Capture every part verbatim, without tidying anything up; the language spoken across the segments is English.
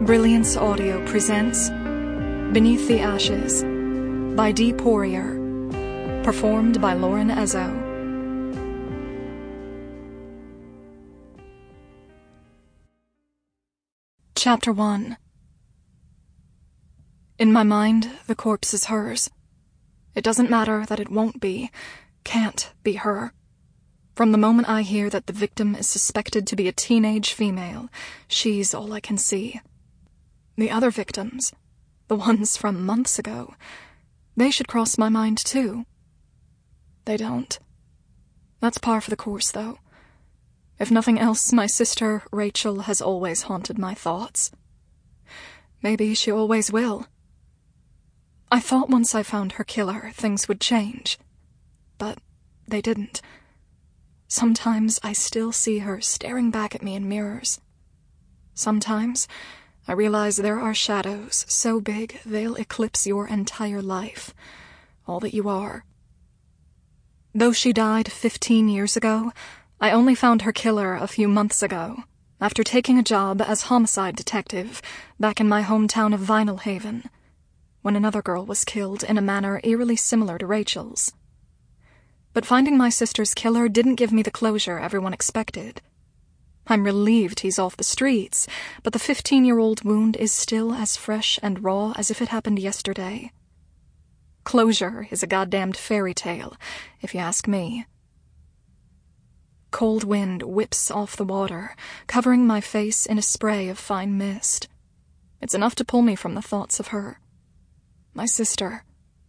Brilliance Audio presents Beneath the Ashes by Dee Poirier, performed by Lauren Ezzo. Chapter one. In my mind, the corpse is hers. It doesn't matter that it won't be, can't be her. From the moment I hear that the victim is suspected to be a teenage female, she's all I can see. The other victims, the ones from months ago, they should cross my mind too. They don't. That's par for the course, though. If nothing else, my sister, Rachel, has always haunted my thoughts. Maybe she always will. I thought once I found her killer, things would change. But they didn't. Sometimes I still see her staring back at me in mirrors. Sometimes I realize there are shadows so big they'll eclipse your entire life, all that you are. Though she died fifteen years ago, I only found her killer a few months ago, after taking a job as homicide detective back in my hometown of Vinyl Haven, when another girl was killed in a manner eerily similar to Rachel's. But finding my sister's killer didn't give me the closure everyone expected. I'm relieved he's off the streets, but the fifteen-year-old wound is still as fresh and raw as if it happened yesterday. Closure is a goddamned fairy tale, if you ask me. Cold wind whips off the water, covering my face in a spray of fine mist. It's enough to pull me from the thoughts of her. My sister.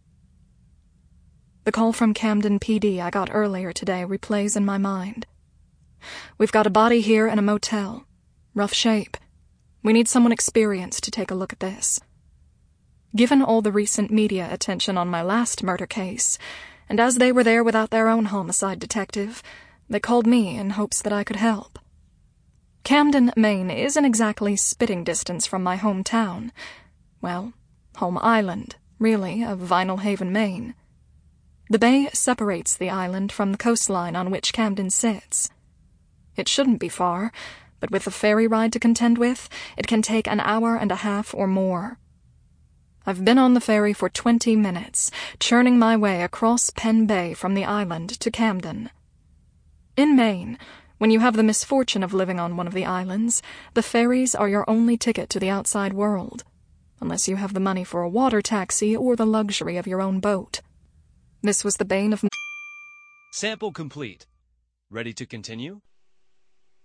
The call from Camden P D I got earlier today replays in my mind. We've got a body here in a motel. Rough shape. We need someone experienced to take a look at this. Given all the recent media attention on my last murder case, and as they were there without their own homicide detective, they called me in hopes that I could help. Camden, Maine isn't exactly spitting distance from my hometown. Well, home island, really, of Vinyl Haven, Maine. The bay separates the island from the coastline on which Camden sits. It shouldn't be far, but with the ferry ride to contend with, it can take an hour and a half or more. I've been on the ferry for twenty minutes, churning my way across Penn Bay from the island to Camden. In Maine, when you have the misfortune of living on one of the islands, the ferries are your only ticket to the outside world, unless you have the money for a water taxi or the luxury of your own boat. This was the bane of... Sample complete. Ready to continue?